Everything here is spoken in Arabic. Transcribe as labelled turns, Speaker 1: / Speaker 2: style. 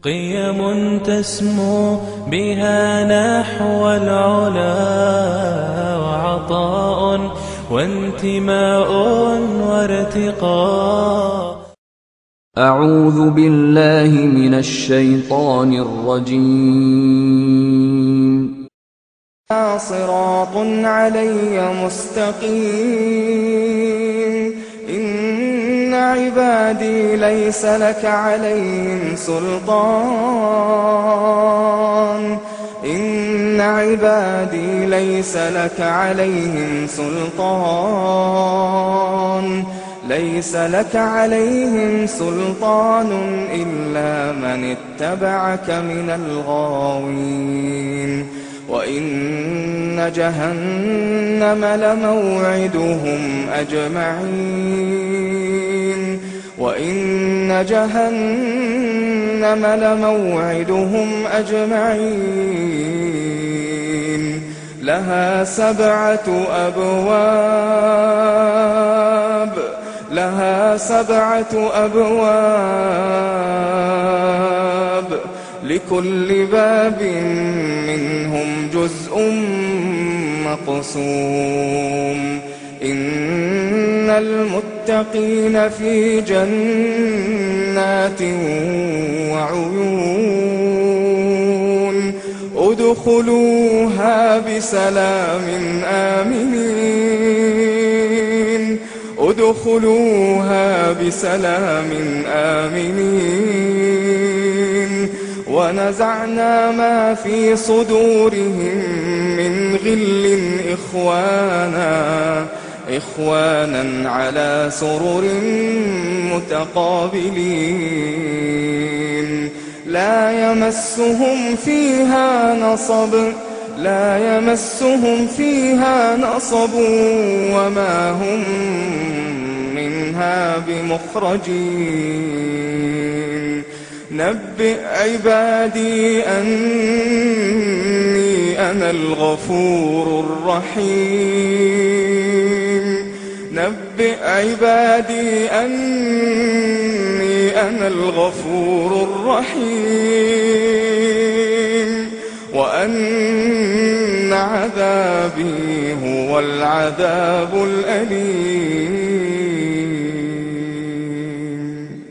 Speaker 1: قيم تسمو بها نحو العلا، وعطاء وانتماء وارتقاء.
Speaker 2: أعوذ بالله من الشيطان الرجيم.
Speaker 3: صراط علي مستقيم. إن عبادي ليس لك عليهم سلطان. إن عبادي ليس لك عليهم سلطان. ليس لك عليهم سلطان إلا من اتبعك من الغاوين. وإن جهنم لموعدهم أجمعين. وإن جهنم لموعدهم أجمعين. لها 7 أبواب. لها 7 أبواب، لكل باب منهم جزء مقسوم. إن المتقين في جنات وعيون. ادخلوها بسلام آمنين. ادخلوها بسلام آمنين. ونزعنا ما في صدورهم من غل إخوانا على سرر متقابلين. لا يمسهم فيها نصب وما هم منها بمخرجين. نبئ عبادي أني أنا الغفور الرحيم. نبئ عبادي أني أنا الغفور الرحيم. وأن عذابي هو العذاب الأليم.